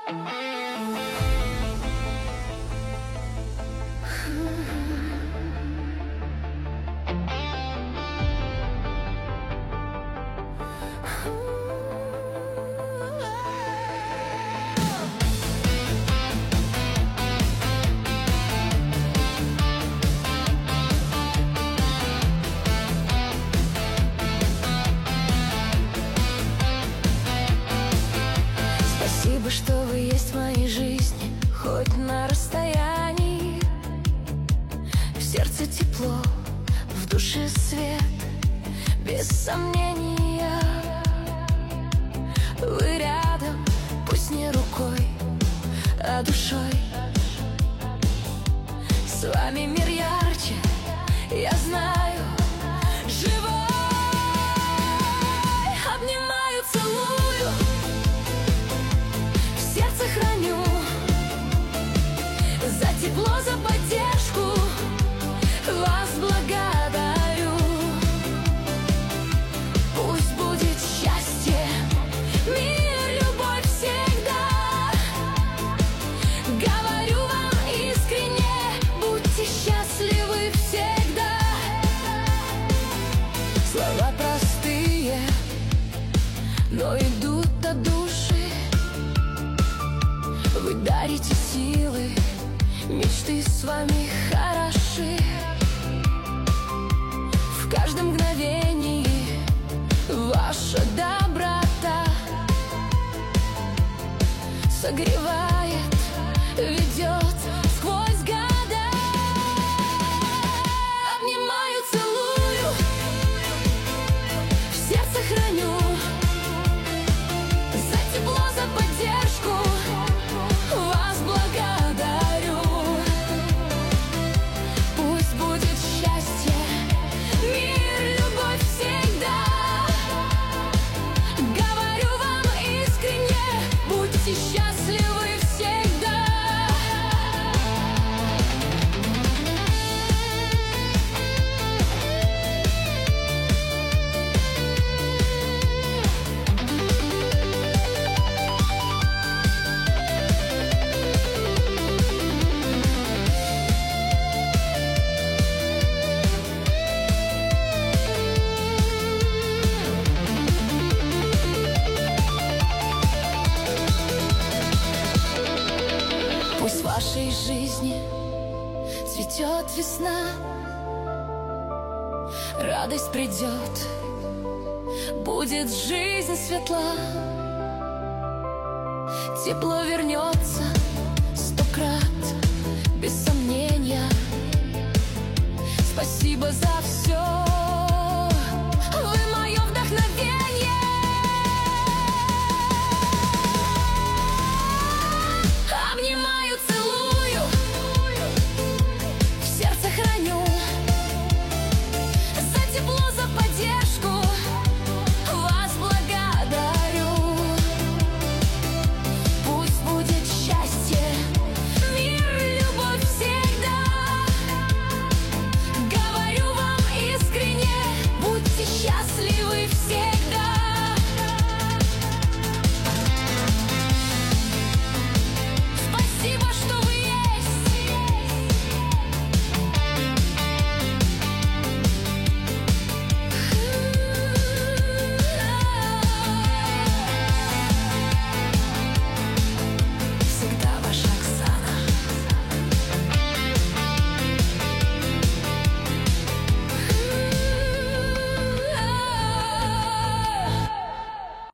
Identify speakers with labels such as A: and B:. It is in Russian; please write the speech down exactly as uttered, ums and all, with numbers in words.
A: Спасибо, что вы есть в моей жизни, хоть на расстоянии. В сердце тепло, в душе свет, без сомнения. Вы рядом, пусть не рукой, а душой. С вами мир ярче, я знаю, живой. Обнимаю, целую, в сердце храню. За тепло, за поддержку вас благодарю. Пусть будет счастье, мир, любовь всегда. Говорю вам искренне, будьте счастливы всегда. Слова простые, но идут от души. Вы дарите силы, мечты с вами хороши. В каждом мгновении ваша доброта согревает, ведет сквозь года. Обнимаю, целую, в сердце храню. За тепло, за поддержку вас благодарю. Пусть будет счастье, мир, любовь всегда. Говорю вам искренне, будьте счастливы всегда. Пусть в вашей жизни цветет весна, радость придет, будет жизнь светла. Тепло вернется сто крат, без сомнения. Спасибо за все.